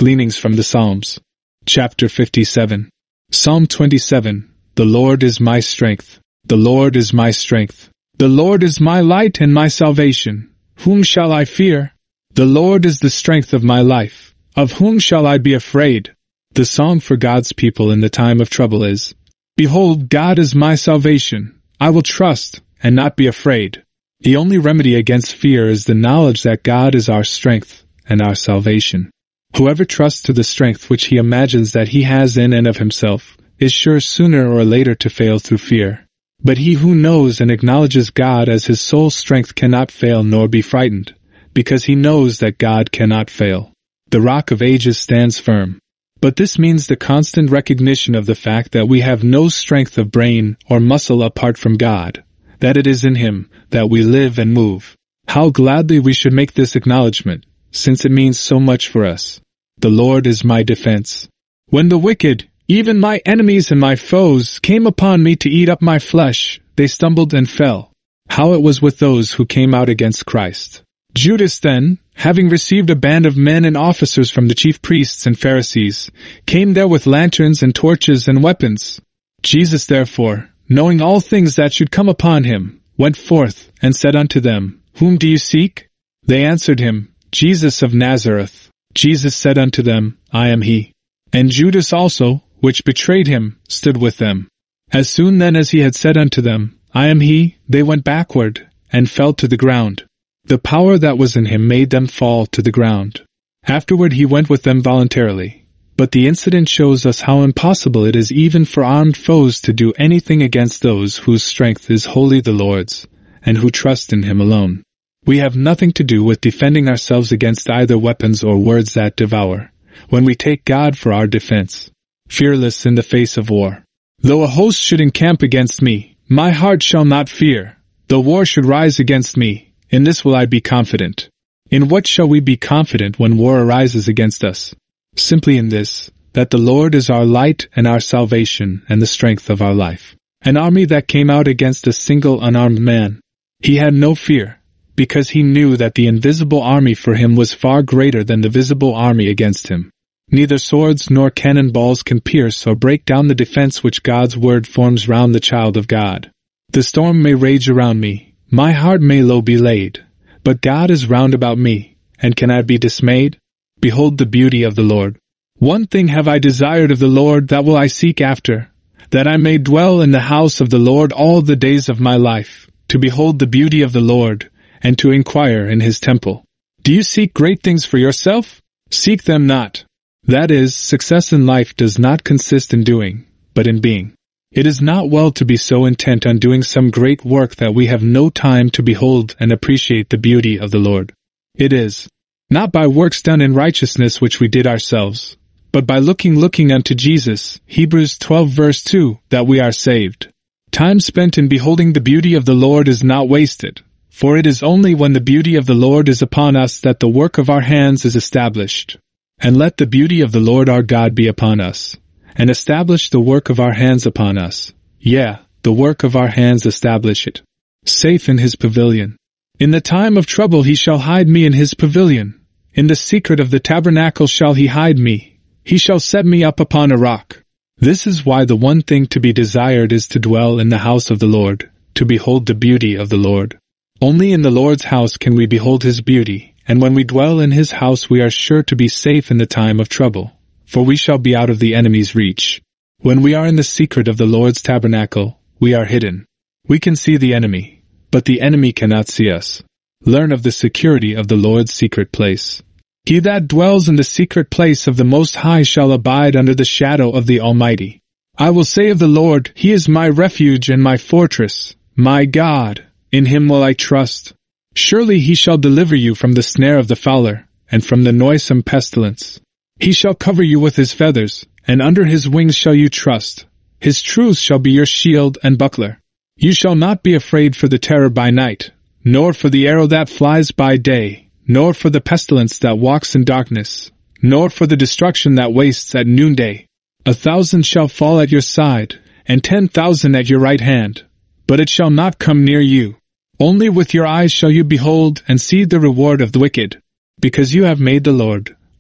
Gleanings from the Psalms. Chapter 57. Psalm 27. The Lord is my strength. The Lord is my strength. The Lord is my light and my salvation. Whom shall I fear? The Lord is the strength of my life. Of whom shall I be afraid? The song for God's people in the time of trouble is, Behold, God is my salvation. I will trust and not be afraid. The only remedy against fear is the knowledge that God is our strength and our salvation. Whoever trusts to the strength which he imagines that he has in and of himself is sure sooner or later to fail through fear. But he who knows and acknowledges God as his sole strength cannot fail nor be frightened, because he knows that God cannot fail. The Rock of Ages stands firm. But this means the constant recognition of the fact that we have no strength of brain or muscle apart from God, that it is in Him that we live and move. How gladly we should make this acknowledgement, since it means so much for us. The Lord is my defense. When the wicked, even my enemies and my foes, came upon me to eat up my flesh, they stumbled and fell. How it was with those who came out against Christ. Judas then, having received a band of men and officers from the chief priests and Pharisees, came there with lanterns and torches and weapons. Jesus therefore, knowing all things that should come upon him, went forth and said unto them, Whom do you seek? They answered him, Jesus of Nazareth. Jesus said unto them, I am he. And Judas also, which betrayed him, stood with them. As soon then as he had said unto them, I am he, they went backward, and fell to the ground. The power that was in him made them fall to the ground. Afterward he went with them voluntarily. But the incident shows us how impossible it is even for armed foes to do anything against those whose strength is wholly the Lord's, and who trust in him alone. We have nothing to do with defending ourselves against either weapons or words that devour, when we take God for our defense, fearless in the face of war. Though a host should encamp against me, my heart shall not fear. Though war should rise against me, in this will I be confident. In what shall we be confident when war arises against us? Simply in this, that the Lord is our light and our salvation and the strength of our life. An army that came out against a single unarmed man. He had no fear, because he knew that the invisible army for him was far greater than the visible army against him. Neither swords nor cannonballs can pierce or break down the defense which God's word forms round the child of God. The storm may rage around me, my heart may low be laid, but God is round about me, and can I be dismayed? Behold the beauty of the Lord. One thing have I desired of the Lord, that will I seek after, that I may dwell in the house of the Lord all the days of my life, to behold the beauty of the Lord, and to inquire in his temple. Do you seek great things for yourself? Seek them not. That is, success in life does not consist in doing, but in being. It is not well to be so intent on doing some great work that we have no time to behold and appreciate the beauty of the Lord. It is not by works done in righteousness which we did ourselves, but by looking unto Jesus, Hebrews 12 verse 2, that we are saved. Time spent in beholding the beauty of the Lord is not wasted, for it is only when the beauty of the Lord is upon us that the work of our hands is established. And let the beauty of the Lord our God be upon us, and establish the work of our hands upon us. Yea, the work of our hands establish it. Safe in his pavilion. In the time of trouble he shall hide me in his pavilion. In the secret of the tabernacle shall he hide me. He shall set me up upon a rock. This is why the one thing to be desired is to dwell in the house of the Lord, to behold the beauty of the Lord. Only in the Lord's house can we behold his beauty, and when we dwell in his house we are sure to be safe in the time of trouble, for we shall be out of the enemy's reach. When we are in the secret of the Lord's tabernacle, we are hidden. We can see the enemy, but the enemy cannot see us. Learn of the security of the Lord's secret place. He that dwells in the secret place of the Most High shall abide under the shadow of the Almighty. I will say of the Lord, He is my refuge and my fortress, my God, in Him will I trust. Surely He shall deliver you from the snare of the fowler, and from the noisome pestilence. He shall cover you with His feathers, and under His wings shall you trust. His truth shall be your shield and buckler. You shall not be afraid for the terror by night, nor for the arrow that flies by day, nor for the pestilence that walks in darkness, nor for the destruction that wastes at noonday. 1,000 shall fall at your side, and 10,000 at your right hand, but it shall not come near you. Only with your eyes shall you behold and see the reward of the wicked, because you have made the Lord,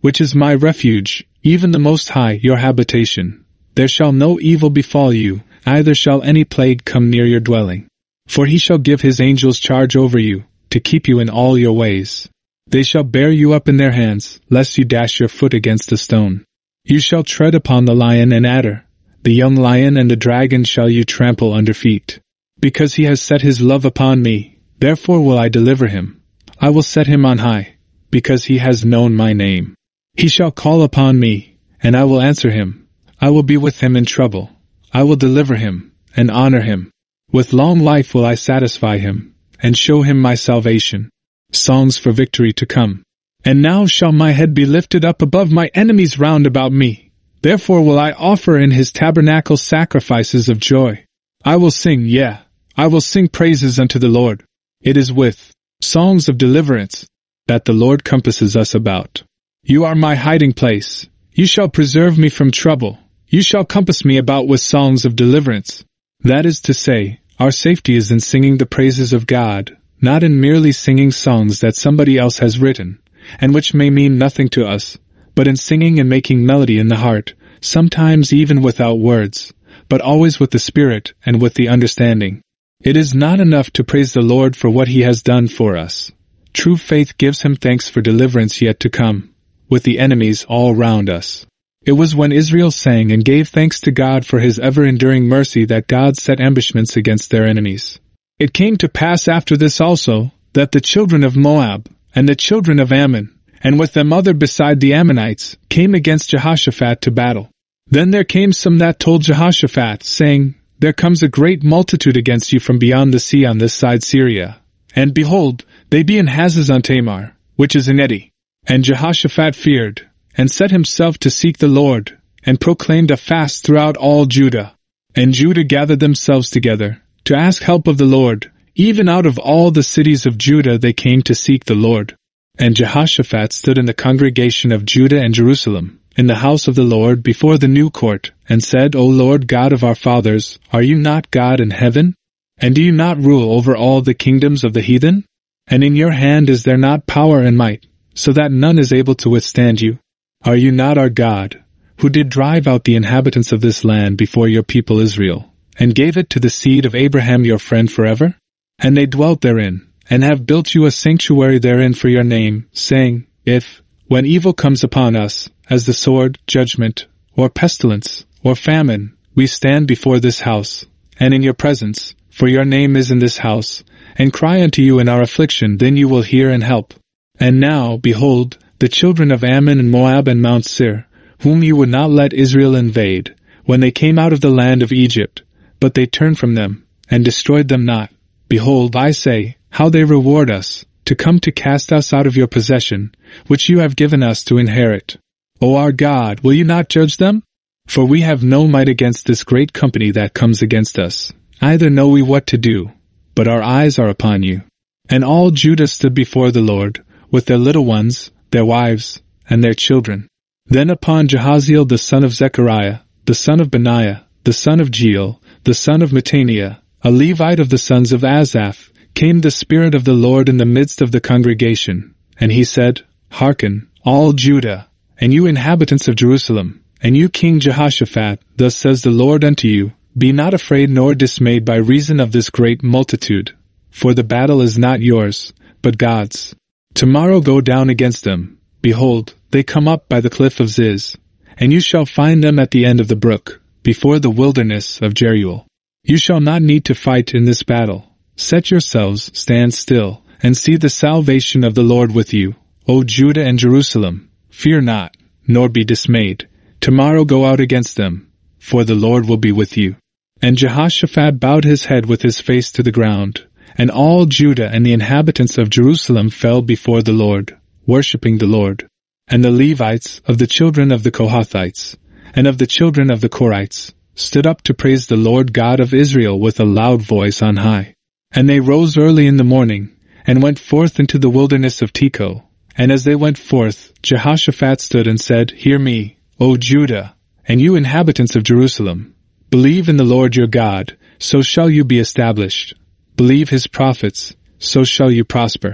which is my refuge, even the Most High your habitation. There shall no evil befall you, neither shall any plague come near your dwelling. For he shall give his angels charge over you, to keep you in all your ways. They shall bear you up in their hands, lest you dash your foot against a stone. You shall tread upon the lion and adder. The young lion and the dragon shall you trample under feet. Because he has set his love upon me, therefore will I deliver him. I will set him on high, because he has known my name. He shall call upon me, and I will answer him. I will be with him in trouble. I will deliver him, and honor him. With long life will I satisfy him, and show him my salvation. Songs for victory to come. And now shall my head be lifted up above my enemies round about me. Therefore will I offer in his tabernacle sacrifices of joy. I will sing, I will sing praises unto the Lord. It is with songs of deliverance that the Lord compasses us about. You are my hiding place. You shall preserve me from trouble. You shall compass me about with songs of deliverance. That is to say, our safety is in singing the praises of God, not in merely singing songs that somebody else has written, and which may mean nothing to us, but in singing and making melody in the heart, sometimes even without words, but always with the Spirit and with the understanding. It is not enough to praise the Lord for what he has done for us. True faith gives him thanks for deliverance yet to come, with the enemies all round us. It was when Israel sang and gave thanks to God for his ever-enduring mercy that God set ambushments against their enemies. It came to pass after this also, that the children of Moab, and the children of Ammon, and with them other beside the Ammonites, came against Jehoshaphat to battle. Then there came some that told Jehoshaphat, saying, There comes a great multitude against you from beyond the sea on this side Syria. And behold, they be in Hazazon Tamar, which is in Edom. And Jehoshaphat feared, and set himself to seek the Lord, and proclaimed a fast throughout all Judah. And Judah gathered themselves together, to ask help of the Lord. Even out of all the cities of Judah they came to seek the Lord. And Jehoshaphat stood in the congregation of Judah and Jerusalem, in the house of the Lord before the new court, and said, O Lord God of our fathers, are you not God in heaven? And do you not rule over all the kingdoms of the heathen? And in your hand is there not power and might, so that none is able to withstand you? Are you not our God, who did drive out the inhabitants of this land before your people Israel, and gave it to the seed of Abraham your friend forever? And they dwelt therein, and have built you a sanctuary therein for your name, saying, If, when evil comes upon us, as the sword, judgment, or pestilence, or famine, we stand before this house, and in your presence, for your name is in this house, and cry unto you in our affliction, then you will hear and help. And now, behold, the children of Ammon and Moab and Mount Seir, whom you would not let Israel invade, when they came out of the land of Egypt, but they turned from them, and destroyed them not. Behold, I say, how they reward us, to come to cast us out of your possession, which you have given us to inherit. O our God, will you not judge them? For we have no might against this great company that comes against us, neither know we what to do, but our eyes are upon you. And all Judah stood before the Lord, with their little ones, their wives, and their children. Then upon Jahaziel the son of Zechariah, the son of Benaiah, the son of Jeiel, the son of Mattaniah, a Levite of the sons of Asaph, came the Spirit of the Lord in the midst of the congregation. And he said, Hearken, all Judah, and you inhabitants of Jerusalem, and you King Jehoshaphat, thus says the Lord unto you, Be not afraid nor dismayed by reason of this great multitude, for the battle is not yours, but God's. Tomorrow go down against them. Behold, they come up by the cliff of Ziz, and you shall find them at the end of the brook, before the wilderness of Jeruel. You shall not need to fight in this battle. Set yourselves, stand still, and see the salvation of the Lord with you, O Judah and Jerusalem. Fear not, nor be dismayed. Tomorrow go out against them, for the Lord will be with you. And Jehoshaphat bowed his head with his face to the ground, and all Judah and the inhabitants of Jerusalem fell before the Lord, worshipping the Lord. And the Levites of the children of the Kohathites, and of the children of the Korites, stood up to praise the Lord God of Israel with a loud voice on high. And they rose early in the morning, and went forth into the wilderness of Tekoa. And as they went forth, Jehoshaphat stood and said, Hear me, O Judah, and you inhabitants of Jerusalem. Believe in the Lord your God, so shall you be established. Believe his prophets, so shall you prosper.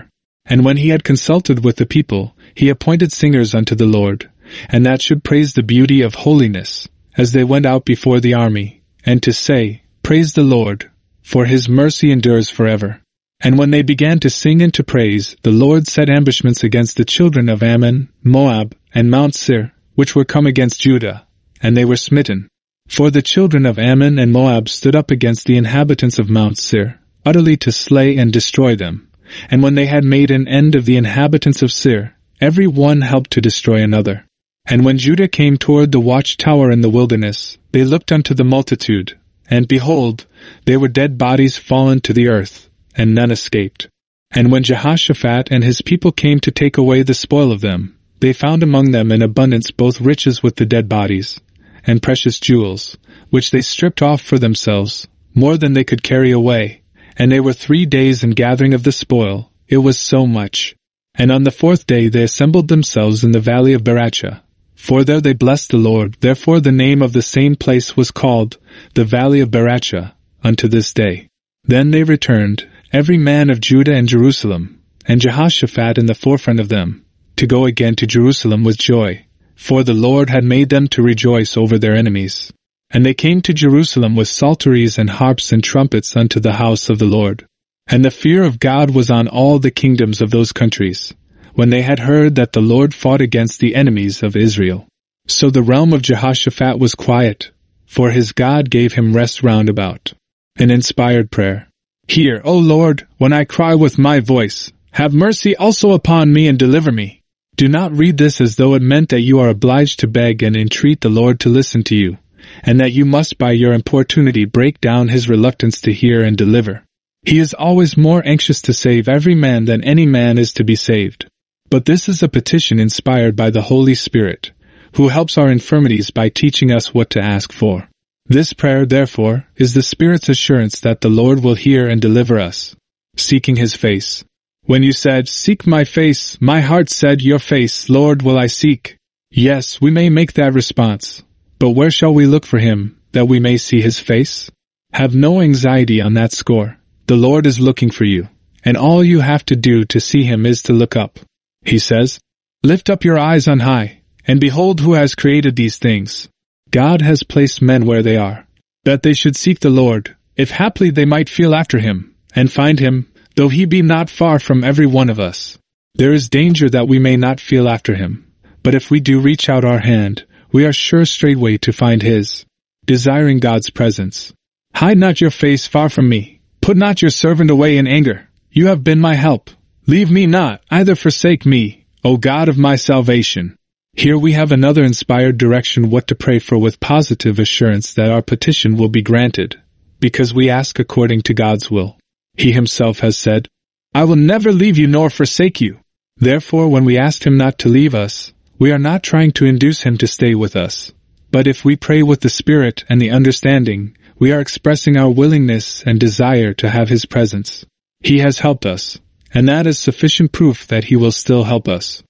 And when he had consulted with the people, he appointed singers unto the Lord, and that should praise the beauty of holiness, as they went out before the army, and to say, Praise the Lord, for his mercy endures forever. And when they began to sing and to praise, the Lord set ambushments against the children of Ammon, Moab, and Mount Seir, which were come against Judah, and they were smitten. For the children of Ammon and Moab stood up against the inhabitants of Mount Seir, utterly to slay and destroy them. And when they had made an end of the inhabitants of Seir, every one helped to destroy another. And when Judah came toward the watchtower in the wilderness, they looked unto the multitude, and behold, there were dead bodies fallen to the earth, and none escaped. And when Jehoshaphat and his people came to take away the spoil of them, they found among them in abundance both riches with the dead bodies, and precious jewels, which they stripped off for themselves, more than they could carry away. And they were 3 days in gathering of the spoil, it was so much. And on the 4th day they assembled themselves in the valley of Berachah. For there they blessed the Lord, therefore the name of the same place was called, the valley of Berachah, unto this day. Then they returned, every man of Judah and Jerusalem, and Jehoshaphat in the forefront of them, to go again to Jerusalem with joy, for the Lord had made them to rejoice over their enemies. And they came to Jerusalem with psalteries and harps and trumpets unto the house of the Lord. And the fear of God was on all the kingdoms of those countries, when they had heard that the Lord fought against the enemies of Israel. So the realm of Jehoshaphat was quiet, for his God gave him rest round about. An inspired prayer. Hear, O Lord, when I cry with my voice. Have mercy also upon me and deliver me. Do not read this as though it meant that you are obliged to beg and entreat the Lord to listen to you, and that you must by your importunity break down his reluctance to hear and deliver. He is always more anxious to save every man than any man is to be saved. But this is a petition inspired by the Holy Spirit, who helps our infirmities by teaching us what to ask for. This prayer, therefore, is the Spirit's assurance that the Lord will hear and deliver us. Seeking his face. When you said, Seek my face, my heart said, Your face, Lord, will I seek. Yes, we may make that response. But where shall we look for him, that we may see his face? Have no anxiety on that score. The Lord is looking for you, and all you have to do to see him is to look up. He says, Lift up your eyes on high, and behold who has created these things. God has placed men where they are, that they should seek the Lord, if haply they might feel after him, and find him, though he be not far from every one of us. There is danger that we may not feel after him, but if we do reach out our hand, we are sure straightway to find his. Desiring God's presence. Hide not your face far from me. Put not your servant away in anger. You have been my help. Leave me not, either forsake me, O God of my salvation. Here we have another inspired direction what to pray for with positive assurance that our petition will be granted, because we ask according to God's will. He himself has said, I will never leave you nor forsake you. Therefore, when we ask him not to leave us, we are not trying to induce him to stay with us. But if we pray with the Spirit and the understanding, we are expressing our willingness and desire to have his presence. He has helped us, and that is sufficient proof that he will still help us.